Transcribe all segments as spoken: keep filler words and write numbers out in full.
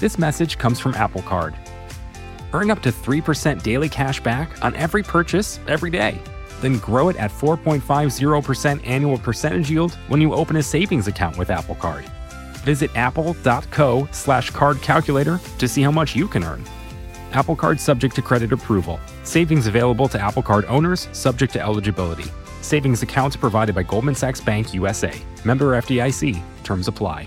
This message comes from Apple Card. Earn up to three percent daily cash back on every purchase every day. Then grow it at four point five zero percent annual percentage yield when you open a savings account with Apple Card. Visit apple.co slash card calculator to see how much you can earn. Apple Card subject to credit approval. Savings available to Apple Card owners subject to eligibility. Savings accounts provided by Goldman Sachs Bank U S A. Member F D I C. Terms apply.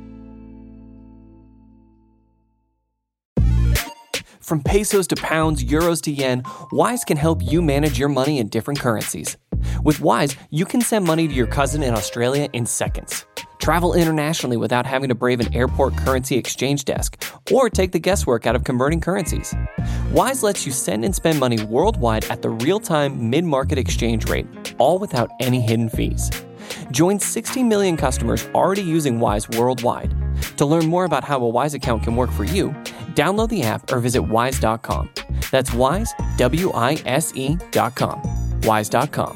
From pesos to pounds, euros to yen, Wise can help you manage your money in different currencies. With Wise, you can send money to your cousin in Australia in seconds. Travel internationally without having to brave an airport currency exchange desk or take the guesswork out of converting currencies. Wise lets you send and spend money worldwide at the real-time mid-market exchange rate, all without any hidden fees. Join sixty million customers already using Wise worldwide. To learn more about how a Wise account can work for you, download the app or visit wise dot com. That's Wise, W I S E dot com. wise dot com.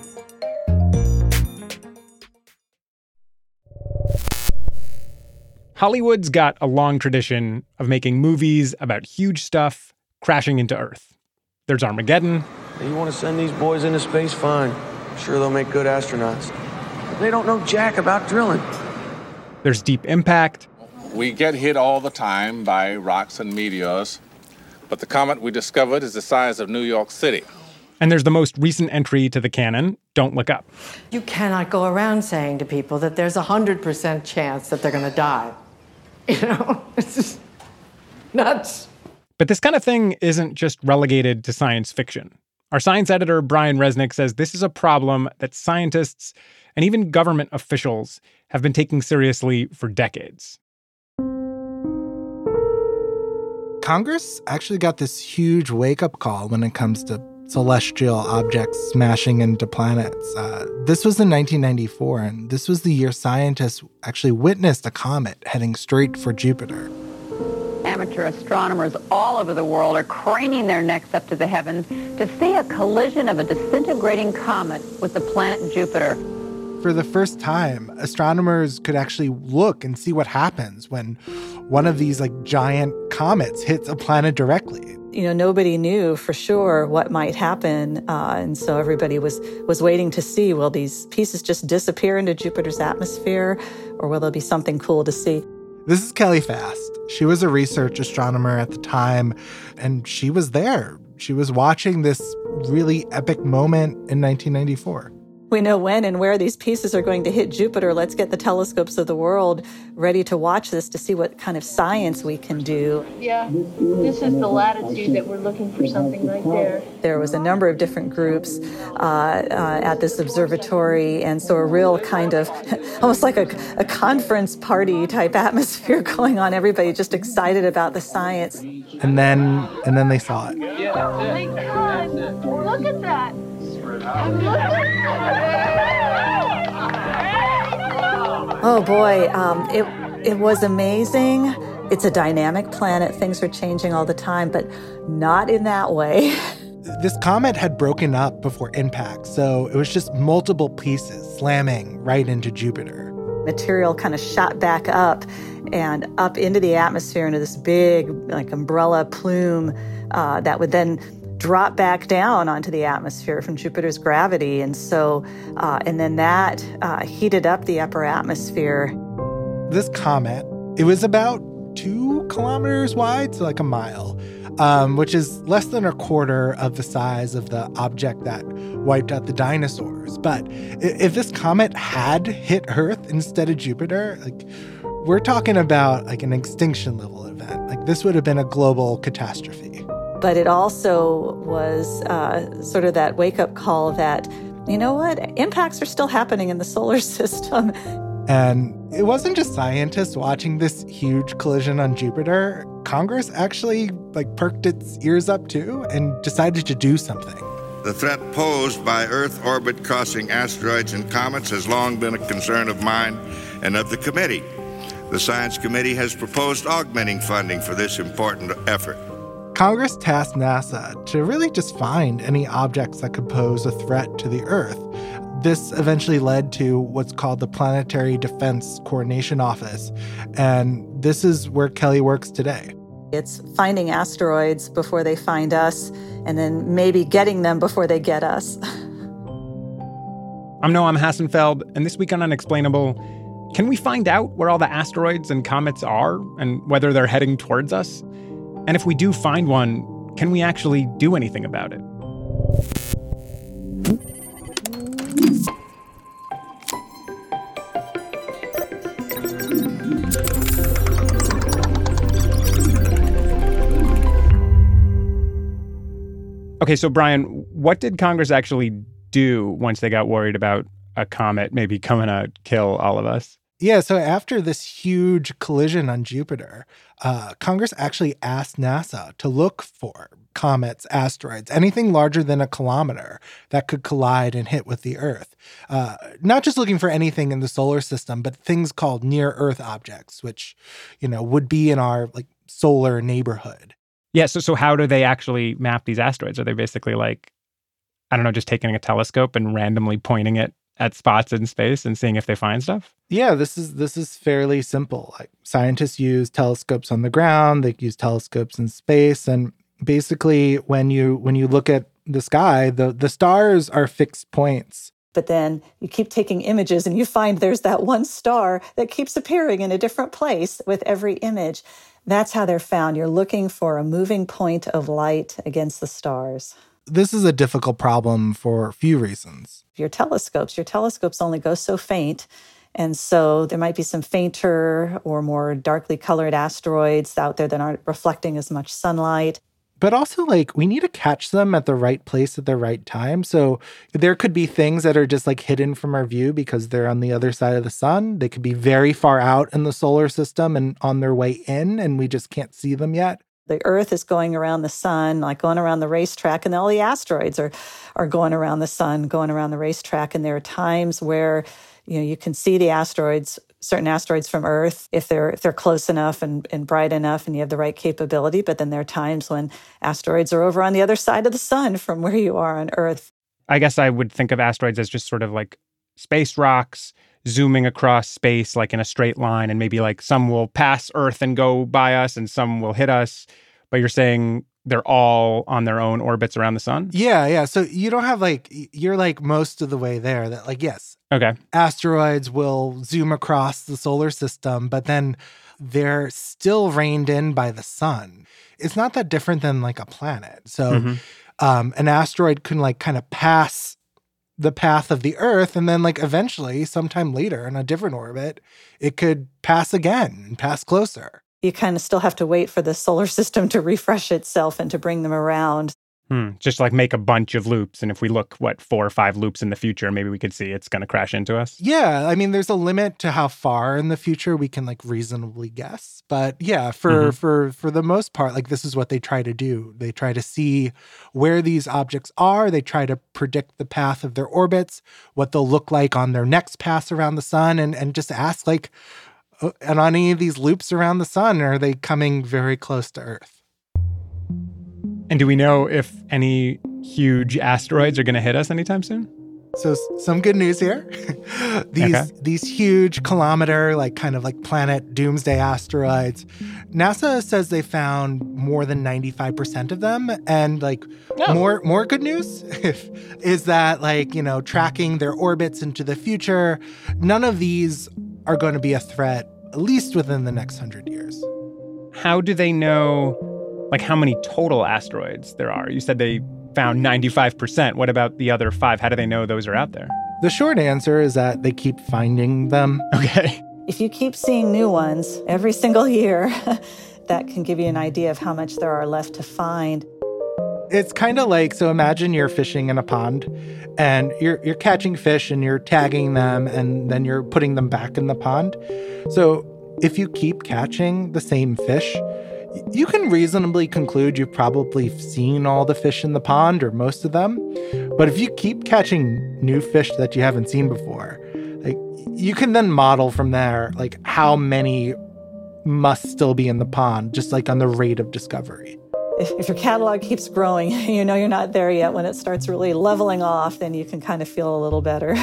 Hollywood's got a long tradition of making movies about huge stuff crashing into Earth. There's Armageddon. You want to send these boys into space? Fine. I'm sure they'll make good astronauts. But they don't know jack about drilling. There's Deep Impact. We get hit all the time by rocks and meteors, but the comet we discovered is the size of New York City. And there's the most recent entry to the canon, Don't Look Up. You cannot go around saying to people that there's a one hundred percent chance that they're going to die. You know, it's just nuts. But this kind of thing isn't just relegated to science fiction. Our science editor, Brian Resnick, says this is a problem that scientists and even government officials have been taking seriously for decades. Congress actually got this huge wake-up call when it comes to celestial objects smashing into planets. Uh, this was in nineteen ninety-four, and this was the year scientists actually witnessed a comet heading straight for Jupiter. Amateur astronomers all over the world are craning their necks up to the heavens to see a collision of a disintegrating comet with the planet Jupiter. For the first time, astronomers could actually look and see what happens when one of these like giant comets hits a planet directly. You know, nobody knew for sure what might happen, uh, and so everybody was was waiting to see, will these pieces just disappear into Jupiter's atmosphere, or will there be something cool to see? This is Kelly Fast. She was a research astronomer at the time, and she was there. She was watching this really epic moment in nineteen ninety-four. We know when and where these pieces are going to hit Jupiter. Let's get the telescopes of the world ready to watch this to see what kind of science we can do. Yeah, this is the latitude that we're looking for something right there. There was a number of different groups uh, uh, at this observatory, and so a real kind of, almost like a, a conference party type atmosphere going on. Everybody just excited about the science. And then, and then they saw it. Oh my God, look at that. Oh boy, um, it it was amazing. It's a dynamic planet. Things are changing all the time, but not in that way. This comet had broken up before impact, so it was just multiple pieces slamming right into Jupiter. Material kind of shot back up and up into the atmosphere into this big like umbrella plume uh, that would then drop back down onto the atmosphere from Jupiter's gravity. And so, uh, and then that uh, heated up the upper atmosphere. This comet, it was about two kilometers wide, so like a mile, um, which is less than a quarter of the size of the object that wiped out the dinosaurs. But if this comet had hit Earth instead of Jupiter, like we're talking about like an extinction level event. Like this would have been a global catastrophe. But it also was uh, sort of that wake-up call that, you know what, impacts are still happening in the solar system. And it wasn't just scientists watching this huge collision on Jupiter. Congress actually like perked its ears up too and decided to do something. The threat posed by Earth orbit-crossing asteroids and comets has long been a concern of mine and of the committee. The Science Committee has proposed augmenting funding for this important effort. Congress tasked NASA to really just find any objects that could pose a threat to the Earth. This eventually led to what's called the Planetary Defense Coordination Office, and this is where Kelly works today. It's finding asteroids before they find us, and then maybe getting them before they get us. I'm Noam Hassenfeld, and this week on Unexplainable, can we find out where all the asteroids and comets are and whether they're heading towards us? And if we do find one, can we actually do anything about it? Okay, so Brian, what did Congress actually do once they got worried about a comet maybe coming to kill all of us? Yeah, so after this huge collision on Jupiter, uh, Congress actually asked NASA to look for comets, asteroids, anything larger than a kilometer that could collide and hit with the Earth. Uh, not just looking for anything in the solar system, but things called near-Earth objects, which, you know, would be in our like solar neighborhood. Yeah, so so how do they actually map these asteroids? Are they basically like, I don't know, just taking a telescope and randomly pointing it at spots in space and seeing if they find stuff? Yeah, this is this is fairly simple. Like scientists use telescopes on the ground, they use telescopes in space, and basically when you when you look at the sky, the the stars are fixed points. But then you keep taking images and you find there's that one star that keeps appearing in a different place with every image. That's how they're found. You're looking for a moving point of light against the stars. This is a difficult problem for a few reasons. Your telescopes, your telescopes only go so faint. And so there might be some fainter or more darkly colored asteroids out there that aren't reflecting as much sunlight. But also, like, we need to catch them at the right place at the right time. So there could be things that are just, like, hidden from our view because they're on the other side of the sun. They could be very far out in the solar system and on their way in, and we just can't see them yet. The Earth is going around the sun, like going around the racetrack, and all the asteroids are, are going around the sun, going around the racetrack. And there are times where, you know, you can see the asteroids, certain asteroids from Earth, if they're if they're close enough and, and bright enough and you have the right capability. But then there are times when asteroids are over on the other side of the sun from where you are on Earth. I guess I would think of asteroids as just sort of like space rocks zooming across space like in a straight line, and maybe like some will pass Earth and go by us and some will hit us. But you're saying they're all on their own orbits around the sun? Yeah, yeah. So you don't have like, you're like most of the way there. That like, yes, okay, asteroids will zoom across the solar system, but then they're still reined in by the sun. It's not that different than like a planet. So mm-hmm. um, an asteroid can like kind of pass the path of the Earth, and then like eventually sometime later in a different orbit, it could pass again and pass closer. You kind of still have to wait for the solar system to refresh itself and to bring them around. Hmm. Just like make a bunch of loops. And if we look, what, four or five loops in the future, maybe we could see it's going to crash into us. Yeah. I mean, there's a limit to how far in the future we can like reasonably guess. But yeah, for, mm-hmm. for, for the most part, like this is what they try to do. They try to see where these objects are. They try to predict the path of their orbits, what they'll look like on their next pass around the sun, and, and just ask like, and on any of these loops around the sun, are they coming very close to Earth? And do we know if any huge asteroids are going to hit us anytime soon? So some good news here. these okay. these huge kilometer, like kind of like planet doomsday asteroids, NASA says they found more than ninety-five percent of them. And like oh. more more good news is that like, you know, tracking their orbits into the future, none of these are going to be a threat, at least within the next hundred years. How do they know like how many total asteroids there are? You said they found ninety-five percent. What about the other five? How do they know those are out there? The short answer is that they keep finding them. Okay. If you keep seeing new ones every single year, that can give you an idea of how much there are left to find. It's kind of like, so imagine you're fishing in a pond and you're you're catching fish and you're tagging them and then you're putting them back in the pond. So if you keep catching the same fish, you can reasonably conclude you've probably seen all the fish in the pond or most of them. But if you keep catching new fish that you haven't seen before, like you can then model from there, like how many must still be in the pond, just like on the rate of discovery. If, if your catalog keeps growing, you know you're not there yet. When it starts really leveling off, then you can kind of feel a little better.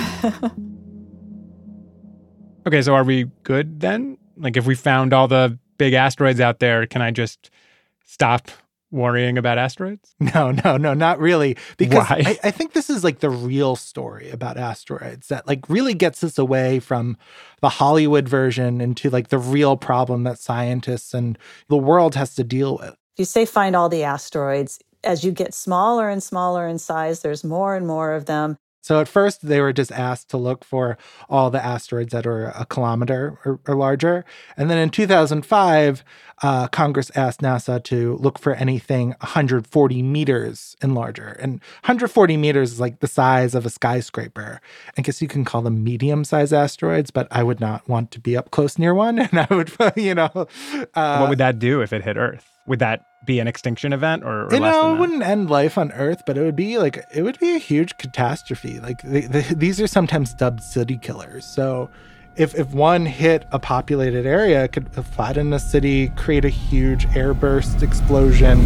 Okay, so are we good then? Like if we found all the big asteroids out there, can I just stop worrying about asteroids? No, no, no, not really. Because Why? I, I think this is like the real story about asteroids that like really gets us away from the Hollywood version into like the real problem that scientists and the world has to deal with. If you say find all the asteroids, as you get smaller and smaller in size, there's more and more of them. So at first, they were just asked to look for all the asteroids that are a kilometer or, or larger. And then in two thousand five, uh, Congress asked NASA to look for anything one hundred forty meters and larger. And one hundred forty meters is like the size of a skyscraper. I guess you can call them medium-sized asteroids, but I would not want to be up close near one. And I would, you know... Uh, what would that do if it hit Earth? Would that be an extinction event or, or you less know, than it that? wouldn't end life on Earth, but it would be like, it would be a huge catastrophe. Like they, they, these are sometimes dubbed city killers. So if, if one hit a populated area, it could flatten a city, create a huge airburst explosion,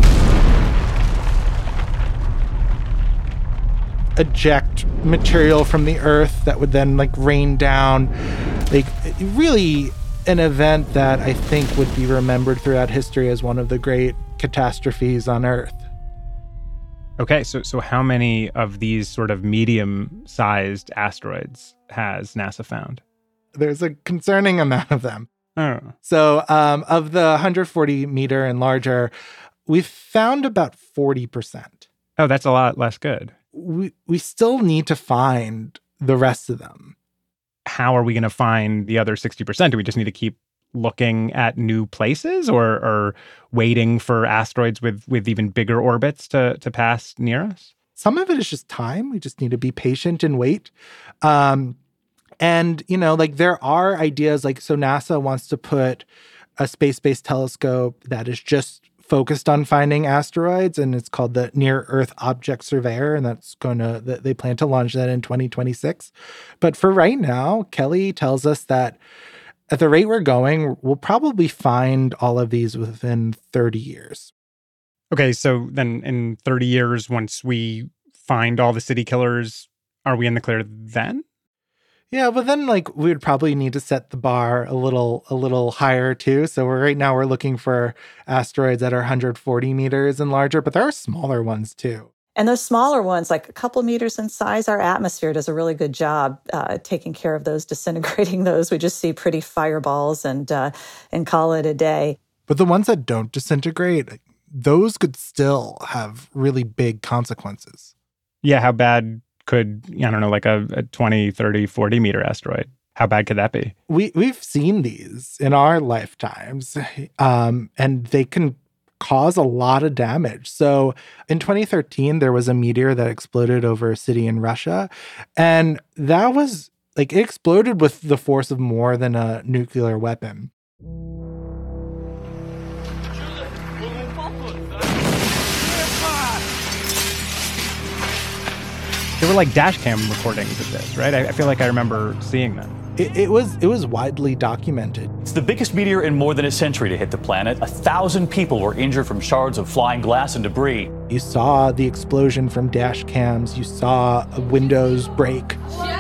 eject material from the Earth that would then like rain down. Like really an event that I think would be remembered throughout history as one of the great catastrophes on Earth. Okay, so so how many of these sort of medium-sized asteroids has NASA found? There's a concerning amount of them. Oh. So um, of the one hundred forty meter and larger, we've found about forty percent. Oh, that's a lot less good. We, we still need to find the rest of them. How are we going to find the other sixty percent? Do we just need to keep looking at new places or, or waiting for asteroids with, with even bigger orbits to, to pass near us? Some of it is just time. We just need to be patient and wait. Um, and, you know, like there are ideas like, so NASA wants to put a space-based telescope that is just focused on finding asteroids, and it's called the Near Earth Object Surveyor, and that's going to, they plan to launch that in twenty twenty-six. But for right now, Kelly tells us that at the rate we're going, we'll probably find all of these within thirty years. Okay, so then in thirty years, once we find all the city killers, are we in the clear then? Yeah, but then like we would probably need to set the bar a little a little higher too. So we're right now we're looking for asteroids that are one hundred forty meters and larger, but there are smaller ones too. And those smaller ones, like a couple meters in size, our atmosphere does a really good job uh, taking care of those, disintegrating those. We just see pretty fireballs and uh, and call it a day. But the ones that don't disintegrate, those could still have really big consequences. Yeah, how bad could, I don't know, like a, a twenty, thirty, forty meter asteroid, how bad could that be? We, we've seen these in our lifetimes, um, and they can cause a lot of damage. So in twenty thirteen, there was a meteor that exploded over a city in Russia. And that was like, it exploded with the force of more than a nuclear weapon. There were like dash cam recordings of this, right? I, I feel like I remember seeing them. It, it was it was widely documented. It's the biggest meteor in more than a century to hit the planet. A thousand people were injured from shards of flying glass and debris. You saw the explosion from dash cams. You saw windows break.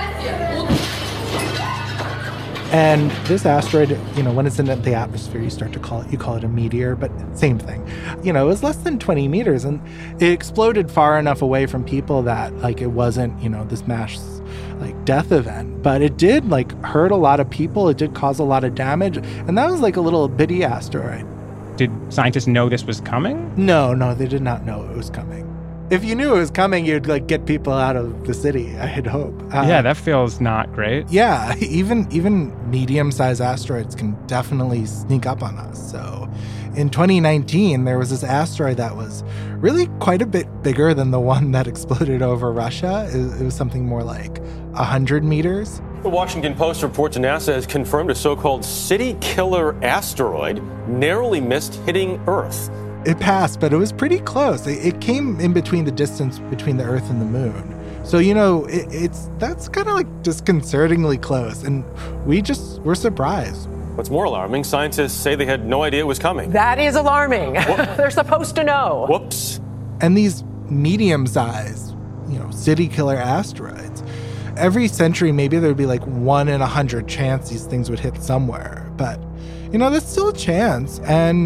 And this asteroid, you know, when it's in the atmosphere, you start to call it, you call it a meteor, but same thing. You know, it was less than twenty meters, and it exploded far enough away from people that, like, it wasn't, you know, this mass, like, death event. But it did, like, hurt a lot of people. It did cause a lot of damage. And that was, like, a little bitty asteroid. Did scientists know this was coming? No, no, they did not know it was coming. If you knew it was coming, you'd like get people out of the city, I'd hope. Uh, yeah, that feels not great. Yeah, even even medium-sized asteroids can definitely sneak up on us. So in twenty nineteen, there was this asteroid that was really quite a bit bigger than the one that exploded over Russia. It, it was something more like one hundred meters. The Washington Post reports NASA has confirmed a so-called city killer asteroid narrowly missed hitting Earth. It passed, but it was pretty close. It, it came in between the distance between the Earth and the Moon. So, you know, it, it's that's kind of like disconcertingly close. And we just were surprised. What's more alarming, scientists say they had no idea it was coming. That is alarming. They're supposed to know. Whoops. And these medium-sized, you know, city killer asteroids, every century, maybe there'd be like one in a hundred chance these things would hit somewhere. But, you know, that's still a chance. And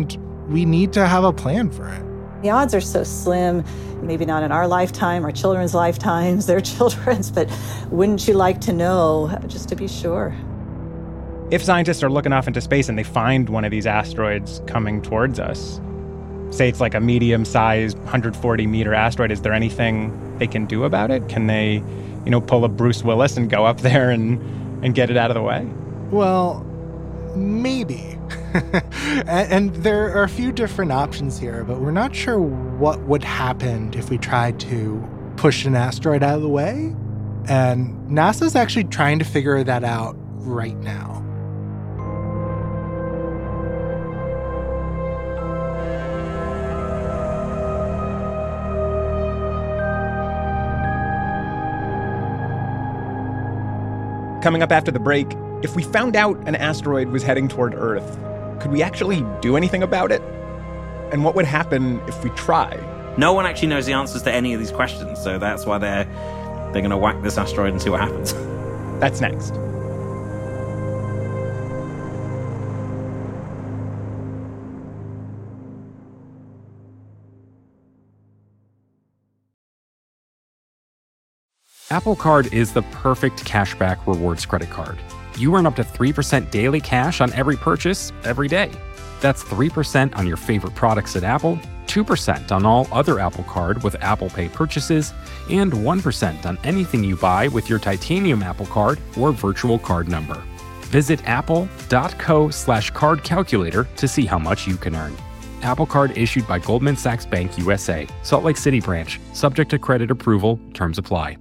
we need to have a plan for it. The odds are so slim, maybe not in our lifetime, our children's lifetimes, their children's, but wouldn't you like to know, just to be sure? If scientists are looking off into space and they find one of these asteroids coming towards us, say it's like a medium-sized one hundred forty meter asteroid, is there anything they can do about it? Can they, you know, pull a Bruce Willis and go up there and, and get it out of the way? Well, maybe. and, and there are a few different options here, but we're not sure what would happen if we tried to push an asteroid out of the way. And NASA's actually trying to figure that out right now. Coming up after the break, if we found out an asteroid was heading toward Earth, could we actually do anything about it? And what would happen if we try? No one actually knows the answers to any of these questions, so that's why they're they're going to whack this asteroid and see what happens. That's next. Apple Card is the perfect cashback rewards credit card. You earn up to three percent daily cash on every purchase every day. That's three percent on your favorite products at Apple, two percent on all other Apple Card with Apple Pay purchases, and one percent on anything you buy with your titanium Apple Card or virtual card number. Visit apple.co slash card calculator to see how much you can earn. Apple Card issued by Goldman Sachs Bank U S A, Salt Lake City branch, subject to credit approval, terms apply.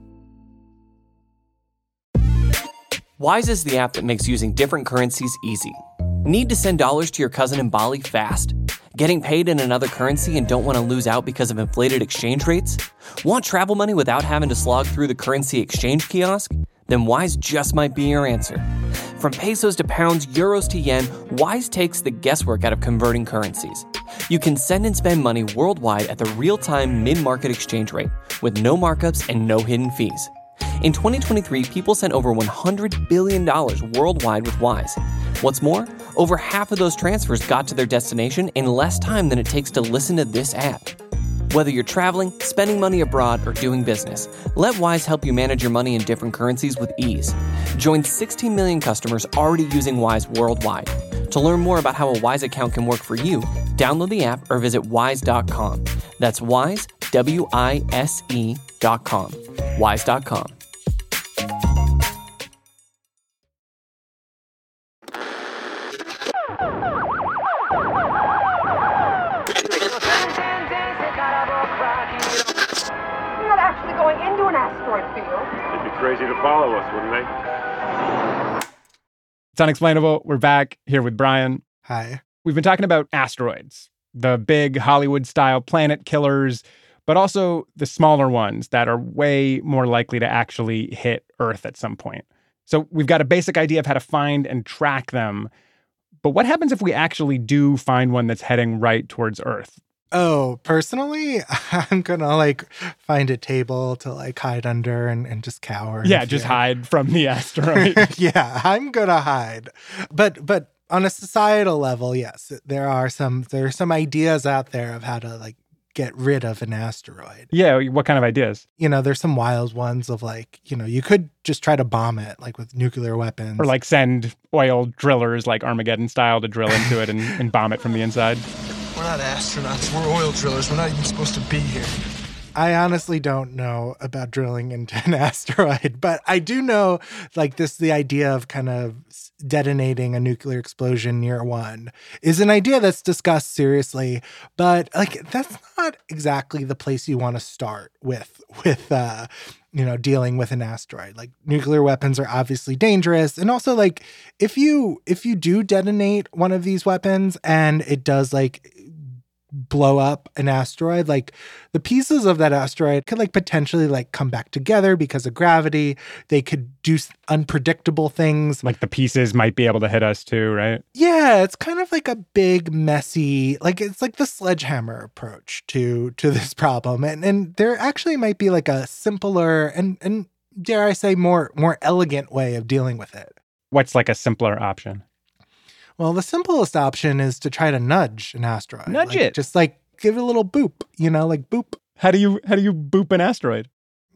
Wise is the app that makes using different currencies easy. Need to send dollars to your cousin in Bali fast? Getting paid in another currency and don't want to lose out because of inflated exchange rates? Want travel money without having to slog through the currency exchange kiosk? Then Wise just might be your answer. From pesos to pounds, euros to yen, Wise takes the guesswork out of converting currencies. You can send and spend money worldwide at the real-time mid-market exchange rate with no markups and no hidden fees. In twenty twenty-three, people sent over one hundred billion dollars worldwide with Wise. What's more, over half of those transfers got to their destination in less time than it takes to listen to this ad. Whether you're traveling, spending money abroad, or doing business, let Wise help you manage your money in different currencies with ease. Join sixteen million customers already using Wise worldwide. To learn more about how a Wise account can work for you, download the app or visit wise dot com. That's Wise, W I S E dot com. wise dot com. Crazy to follow us, wouldn't they? It's Unexplainable. We're back here with Brian. Hi. We've been talking about asteroids, the big Hollywood-style planet killers, but also the smaller ones that are way more likely to actually hit Earth at some point. So we've got a basic idea of how to find and track them. But what happens if we actually do find one that's heading right towards Earth? Oh, personally, I'm gonna like find a table to like hide under and, and just cower. Yeah, just hide from the asteroid. Yeah, I'm gonna hide. But but on a societal level, yes, there are some there are some ideas out there of how to like get rid of an asteroid. Yeah, what kind of ideas? You know, there's some wild ones of like, you know, you could just try to bomb it like with nuclear weapons. Or like send oil drillers like Armageddon style to drill into it and, and bomb it from the inside. We're not astronauts. We're oil drillers. We're not even supposed to be here. I honestly don't know about drilling into an asteroid, but I do know like this, the idea of kind of detonating a nuclear explosion near one is an idea that's discussed seriously, but like that's not exactly the place you want to start with, with, uh, you know, dealing with an asteroid. Like nuclear weapons are obviously dangerous. And also like if you, if you do detonate one of these weapons and it does like blow up an asteroid, like the pieces of that asteroid could like potentially like come back together because of gravity. They could do unpredictable things. Like the pieces might be able to hit us too, right? Yeah, it's kind of like a big, messy, like it's like the sledgehammer approach to to this problem. And and there actually might be like a simpler and and dare I say more more elegant way of dealing with it. What's like a simpler option? Well, the simplest option is to try to nudge an asteroid. Nudge like, it. Just like give it a little boop, you know, like boop. How do you how do you boop an asteroid?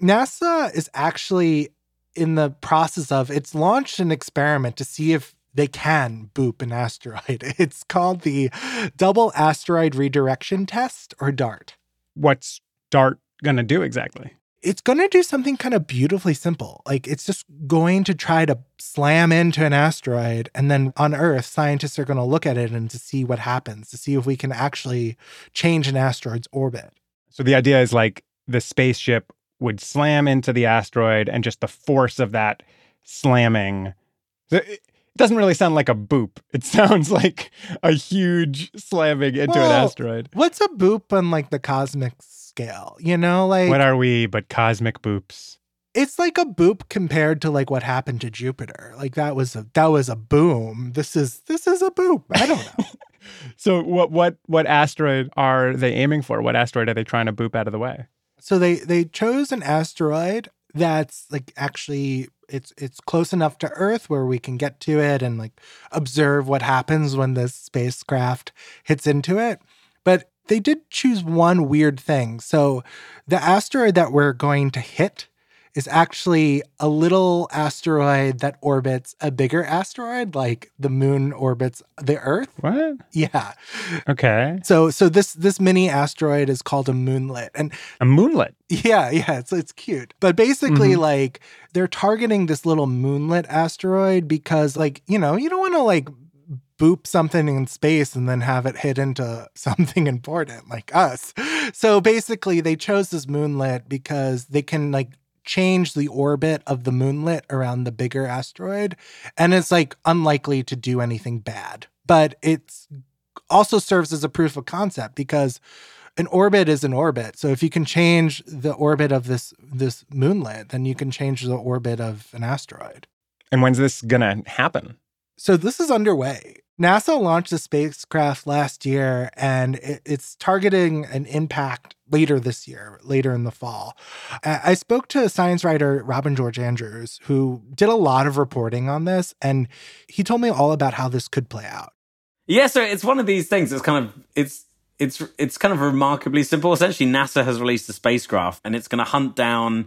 NASA is actually in the process of, it's launched an experiment to see if they can boop an asteroid. It's called the Double Asteroid Redirection Test, or DART. What's DART going to do exactly? It's going to do something kind of beautifully simple. Like, it's just going to try to slam into an asteroid, and then on Earth, scientists are going to look at it and to see what happens, to see if we can actually change an asteroid's orbit. So the idea is like the spaceship would slam into the asteroid, and just the force of that slamming. It doesn't really sound like a boop. It sounds like a huge slamming into well, an asteroid. What's a boop on like the cosmic scale? You know, like what are we but cosmic boops? It's like a boop compared to like what happened to Jupiter. Like that was a that was a boom. This is this is a boop. I don't know. So what what what asteroid are they aiming for? What asteroid are they trying to boop out of the way? So they they chose an asteroid that's like actually it's it's close enough to Earth where we can get to it and like observe what happens when this spacecraft hits into it. But they did choose one weird thing. So the asteroid that we're going to hit is actually a little asteroid that orbits a bigger asteroid, like the moon orbits the Earth. What? Yeah. Okay. So so this this mini asteroid is called a moonlet. And a moonlet? Yeah, yeah, it's it's cute. But basically, Mm-hmm. like, they're targeting this little moonlet asteroid because, like, you know, you don't want to like boop something in space and then have it hit into something important like us. So basically, they chose this moonlet because they can like change the orbit of the moonlet around the bigger asteroid, and it's like unlikely to do anything bad. But it's also serves as a proof of concept because an orbit is an orbit. So if you can change the orbit of this this moonlet, then you can change the orbit of an asteroid. And when's this gonna happen? So this is underway. NASA launched a spacecraft last year, and it, it's targeting an impact later this year, later in the fall. I spoke to science writer Robin George Andrews, who did a lot of reporting on this, and he told me all about how this could play out. Yeah, so it's one of these things. It's kind of it's it's it's kind of remarkably simple. Essentially, NASA has released a spacecraft, and it's going to hunt down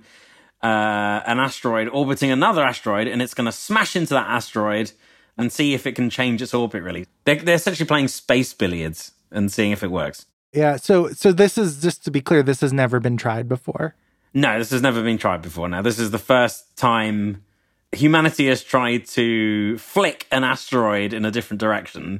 uh, an asteroid orbiting another asteroid, and it's going to smash into that asteroid and see if it can change its orbit, really. They're, they're essentially playing space billiards and seeing if it works. Yeah, so so this is, just to be clear, this has never been tried before? No, this has never been tried before. Now, this is the first time humanity has tried to flick an asteroid in a different direction.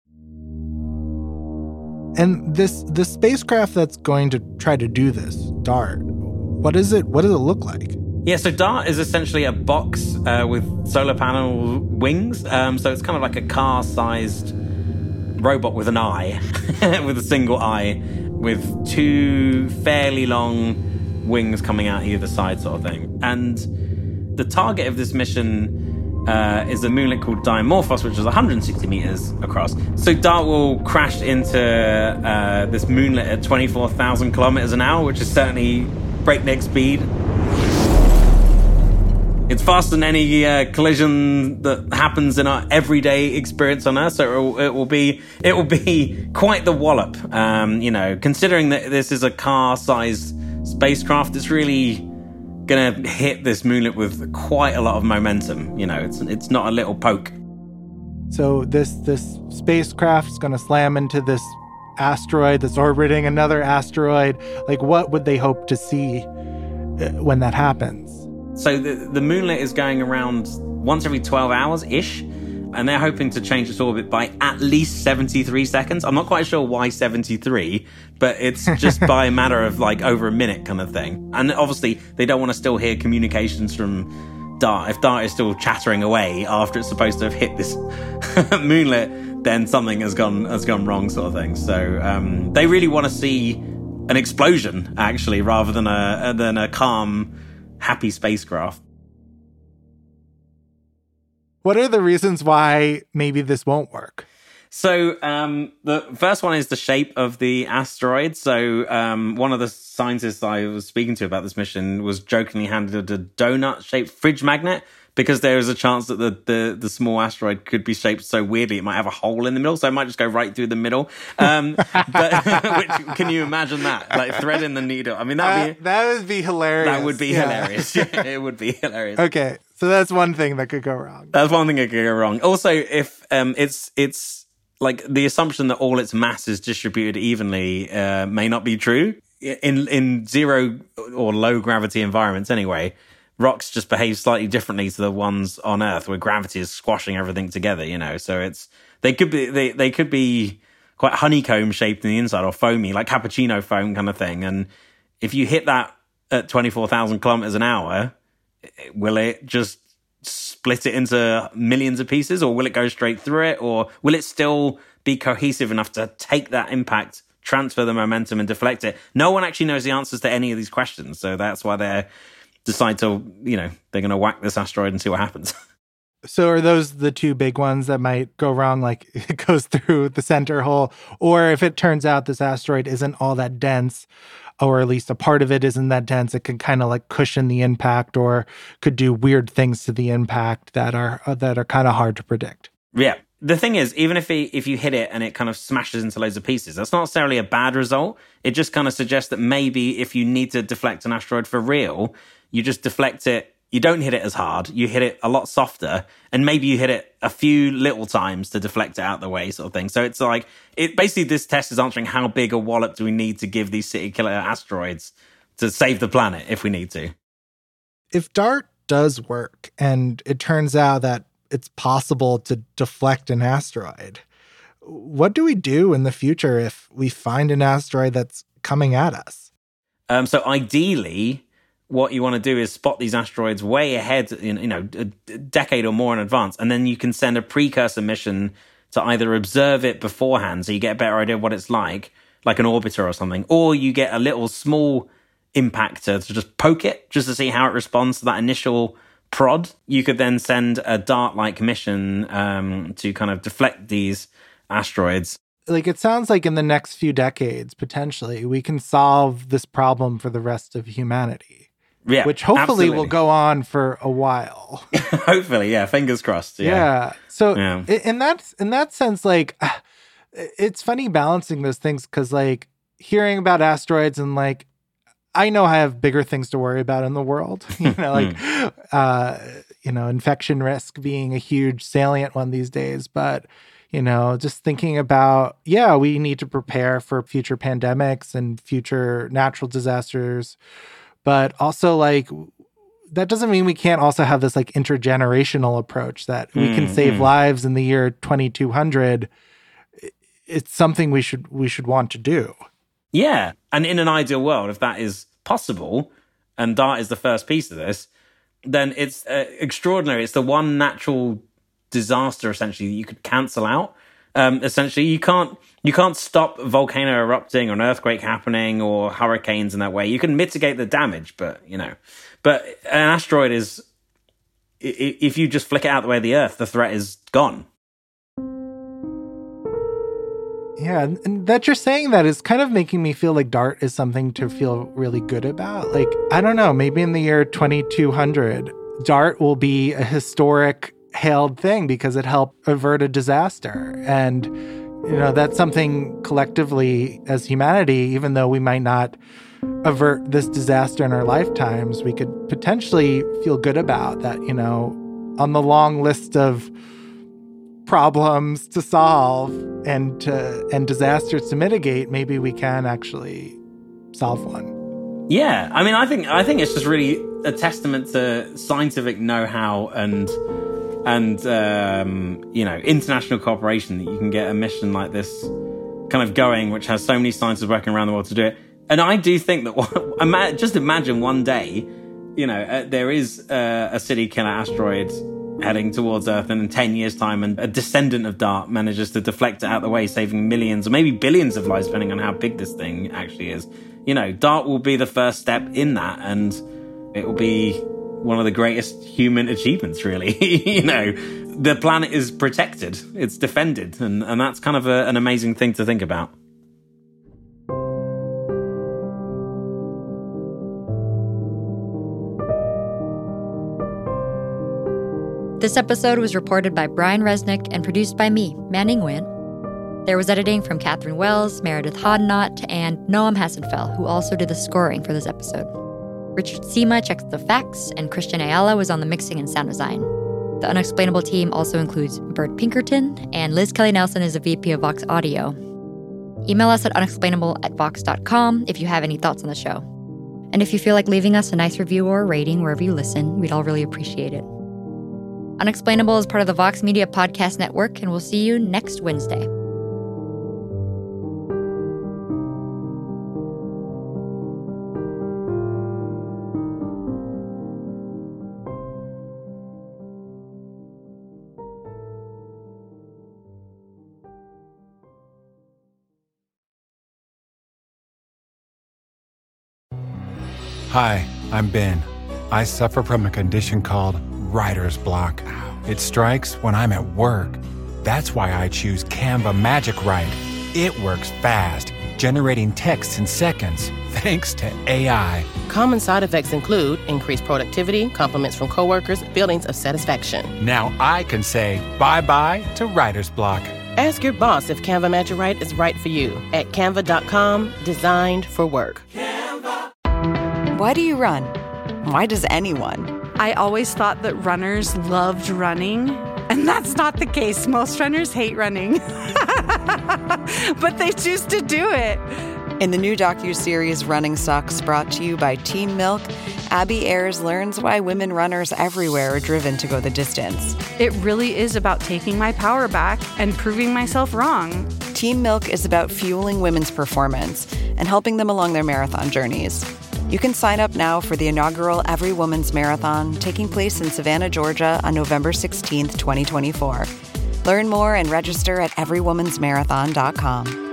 And this this spacecraft that's going to try to do this, DART, what is it? What does it look like? Yeah, so DART is essentially a box uh, with solar panel wings. Um, so it's kind of like a car-sized robot with an eye, with a single eye, with two fairly long wings coming out either side sort of thing. And the target of this mission uh, is a moonlet called Dimorphos, which is one hundred sixty meters across. So DART will crash into uh, this moonlet at twenty-four thousand kilometers an hour, which is certainly breakneck speed. It's faster than any uh, collision that happens in our everyday experience on Earth, so it will, it will be it will be quite the wallop. Um, you know, considering that this is a car-sized spacecraft, it's really going to hit this moonlet with quite a lot of momentum. You know, it's it's not a little poke. So this this spacecraft is going to slam into this asteroid that's orbiting another asteroid. Like, what would they hope to see when that happens? So the, the moonlet is going around once every twelve hours-ish, and they're hoping to change its orbit by at least seventy-three seconds. I'm not quite sure why seventy-three, but it's just by a matter of like over a minute kind of thing. And obviously, they don't want to still hear communications from DART. If DART is still chattering away after it's supposed to have hit this moonlet, then something has gone has gone wrong sort of thing. So um, they really want to see an explosion, actually, rather than a than a calm, happy spacecraft. What are the reasons why maybe this won't work? So um, the first one is the shape of the asteroid. So um, one of the scientists I was speaking to about this mission was jokingly handed a donut-shaped fridge magnet because there is a chance that the, the, the small asteroid could be shaped so weirdly it might have a hole in the middle, so it might just go right through the middle. Um, but which, can you imagine that? Like threading the needle. I mean, that would be... Uh, that would be hilarious. That would be yeah. hilarious. Yeah, it would be hilarious. Okay, so that's one thing that could go wrong. That's one thing that could go wrong. Also, if um, it's it's like the assumption that all its mass is distributed evenly uh, may not be true. In in zero or low gravity environments, anyway, rocks just behave slightly differently to the ones on Earth, where gravity is squashing everything together. You know, so it's they could be they they could be quite honeycomb shaped in the inside or foamy, like cappuccino foam kind of thing. And if you hit that at twenty-four thousand kilometers an hour, will it just split it into millions of pieces, or will it go straight through it, or will it still be cohesive enough to take that impact, transfer the momentum and deflect it? No one actually knows the answers to any of these questions. So that's why they decide to, you know, they're going to whack this asteroid and see what happens. So are those the two big ones that might go wrong, like it goes through the center hole? Or if it turns out this asteroid isn't all that dense, or at least a part of it isn't that dense, it can kind of like cushion the impact or could do weird things to the impact that are uh, that are kind of hard to predict. Yeah. The thing is, even if it, if you hit it and it kind of smashes into loads of pieces, that's not necessarily a bad result. It just kind of suggests that maybe if you need to deflect an asteroid for real, you just deflect it. You don't hit it as hard. You hit it a lot softer, and maybe you hit it a few little times to deflect it out the way, sort of thing. So it's like, it basically, this test is answering how big a wallop do we need to give these city killer asteroids to save the planet if we need to. If DART does work, and it turns out that it's possible to deflect an asteroid, what do we do in the future if we find an asteroid that's coming at us? Um, so ideally, what you want to do is spot these asteroids way ahead, in, you know, a decade or more in advance, and then you can send a precursor mission to either observe it beforehand, so you get a better idea of what it's like, like an orbiter or something, or you get a little small impactor to just poke it, just to see how it responds to that initial prod. You could then send a DART-like mission um, to kind of deflect these asteroids. Like, it sounds like in the next few decades, potentially, we can solve this problem for the rest of humanity. Yeah, which hopefully absolutely. will go on for a while. Hopefully, yeah. Fingers crossed. Yeah. yeah. So yeah. in that in that sense, like, it's funny balancing those things, because like hearing about asteroids and like, I know I have bigger things to worry about in the world. You know, like, uh, you know, infection risk being a huge salient one these days, but. You know, just thinking about, yeah, we need to prepare for future pandemics and future natural disasters. But also, like, that doesn't mean we can't also have this, like, intergenerational approach that we mm, can save mm. lives in the year twenty-two hundred. It's something we should we should want to do. Yeah. And in an ideal world, if that is possible, and DART is the first piece of this, then it's uh, extraordinary. It's the one natural disaster, essentially, that you could cancel out. Um, essentially, you can't you can't stop a volcano erupting or an earthquake happening or hurricanes in that way. You can mitigate the damage, but you know, but an asteroid is, if you just flick it out the way of the Earth, the threat is gone. Yeah, and that you're saying that is kind of making me feel like DART is something to feel really good about. Like, I don't know, maybe in the year twenty-two hundred, DART will be a historic hailed thing because it helped avert a disaster. And, you know, that's something collectively as humanity, even though we might not avert this disaster in our lifetimes, we could potentially feel good about that, you know, on the long list of problems to solve and to, and disasters to mitigate, maybe we can actually solve one. Yeah, I mean, I think I think it's just really a testament to scientific know-how and and um, you know, international cooperation that you can get a mission like this kind of going, which has so many scientists working around the world to do it. And I do think that just imagine one day, you know, uh, there is uh, a city killer asteroid heading towards Earth, and in ten years' time, and a descendant of DART manages to deflect it out of the way, saving millions or maybe billions of lives, depending on how big this thing actually is. You know, DART will be the first step in that, and it will be one of the greatest human achievements, really. You know, the planet is protected, it's defended, and, and that's kind of a, an amazing thing to think about. This episode was reported by Brian Resnick and produced by me, Manning Nguyen. There was editing from Catherine Wells, Meredith Hodnott, and Noam Hassenfeld, who also did the scoring for this episode. Richard Sema checked the facts, and Christian Ayala was on the mixing and sound design. The Unexplainable team also includes Bert Pinkerton, and Liz Kelly Nelson is a V P of Vox Audio. Email us at unexplainable at vox dot com if you have any thoughts on the show. And if you feel like leaving us a nice review or a rating wherever you listen, we'd all really appreciate it. Unexplainable is part of the Vox Media Podcast Network, and we'll see you next Wednesday. Hi, I'm Ben. I suffer from a condition called writer's block. It strikes when I'm at work. That's why I choose Canva Magic Write. It works fast, generating text in seconds, thanks to A I. Common side effects include increased productivity, compliments from coworkers, feelings of satisfaction. Now I can say bye-bye to writer's block. Ask your boss if Canva Magic Write is right for you at canva dot com, designed for work. Why do you run? Why does anyone? I always thought that runners loved running, and that's not the case. Most runners hate running, but they choose to do it. In the new docuseries Running Sucks, brought to you by Teen Milk, Abby Ayers learns why women runners everywhere are driven to go the distance. It really is about taking my power back and proving myself wrong. Teen Milk is about fueling women's performance and helping them along their marathon journeys. You can sign up now for the inaugural Every Woman's Marathon, taking place in Savannah, Georgia on November sixteenth, twenty twenty-four. Learn more and register at every woman's marathon dot com.